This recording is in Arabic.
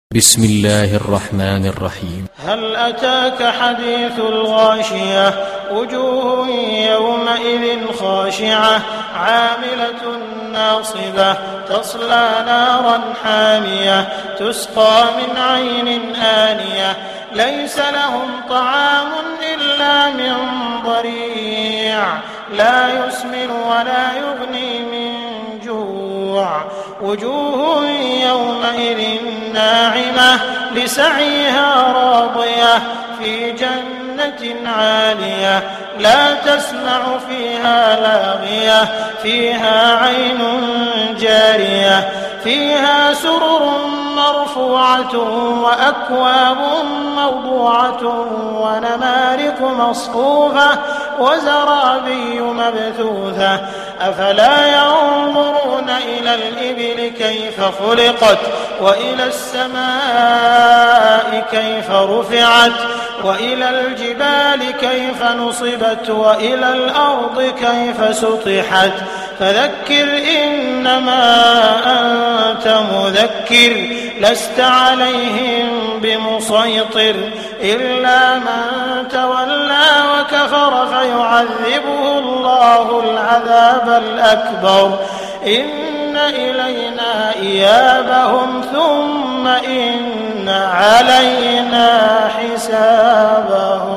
بسم الله الرحمن الرحيم. هل أتاك حديث الغاشية وجوه يومئذ خاشعة عاملة ناصبة تصلى نارا حامية تسقى من عين آنية ليس لهم طعام إلا من ضريع لا يسمن ولا يغني من جوع وجوه يومئذ ناعمة لسعيها راضية في جنة عالية لا تسمع فيها لاغية فيها عين جارية فيها سرر مرفوعة وأكواب موضوعة ونمارق مصفوفة وزرابي مبثوثة أفلا ينظرون إلى الإبل كيف خلقت وإلى السماء كيف رفعت وإلى الجبال كيف نصبت وإلى الأرض كيف سطحت فذكر إنما أنت مذكر لست عليهم بمسيطر إلا من تولى وكفر فيعذبه الله العذاب الأكبر إن إلينا إيابهم ثم إن علينا حسابهم.